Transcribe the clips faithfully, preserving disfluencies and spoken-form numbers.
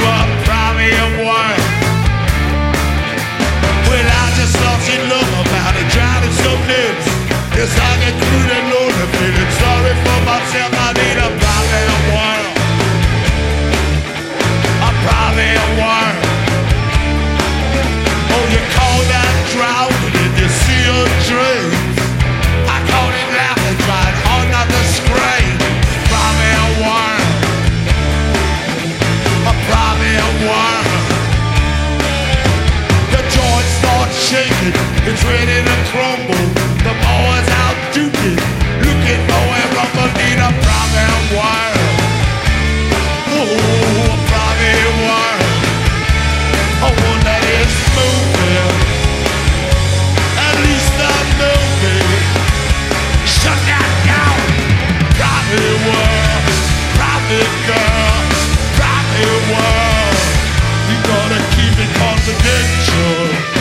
a private world. Well, I just lost in love about it, drowning some lips. Yes, I get through the lonely, feeling sorry for myself. I need a private world, a private world. Oh, you call that drowning in your sea of dreams? I call it laughing, trying hard not to scream. Private world, a private world. The joint starts shaking, it's ready to crumble. The boys out duking, looking for a rumble. Need a private world, oh, a private world. A one that is moving, at least I'm moving. Shut that down. Private world, private girl, private world. You gotta keep it confidential.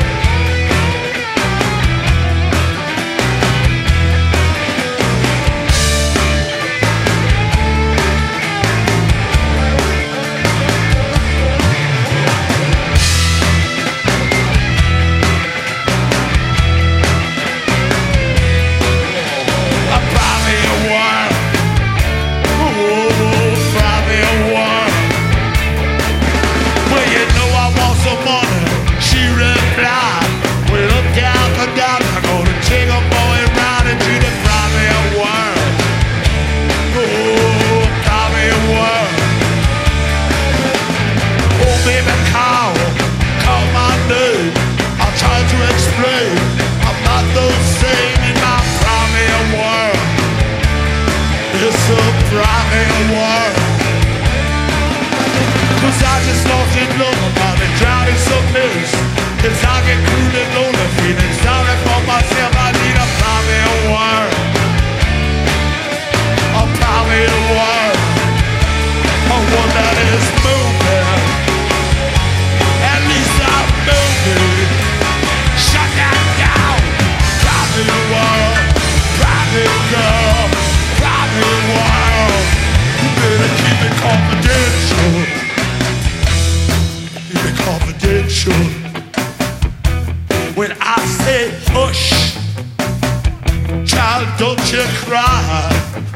When I say hush, child, don't you cry.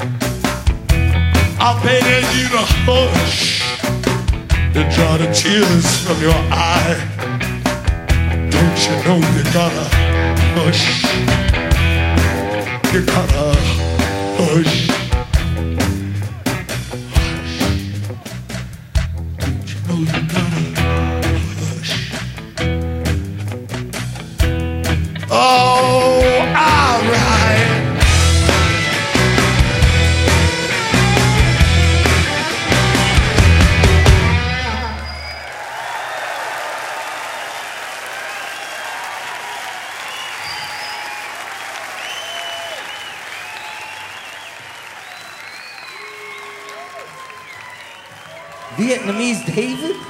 I'm begging you to hush and dry the tears from your eye. Don't you know you gotta hush? You gotta hush. Don't you know you gotta hush? Oh, alright. Vietnamese David?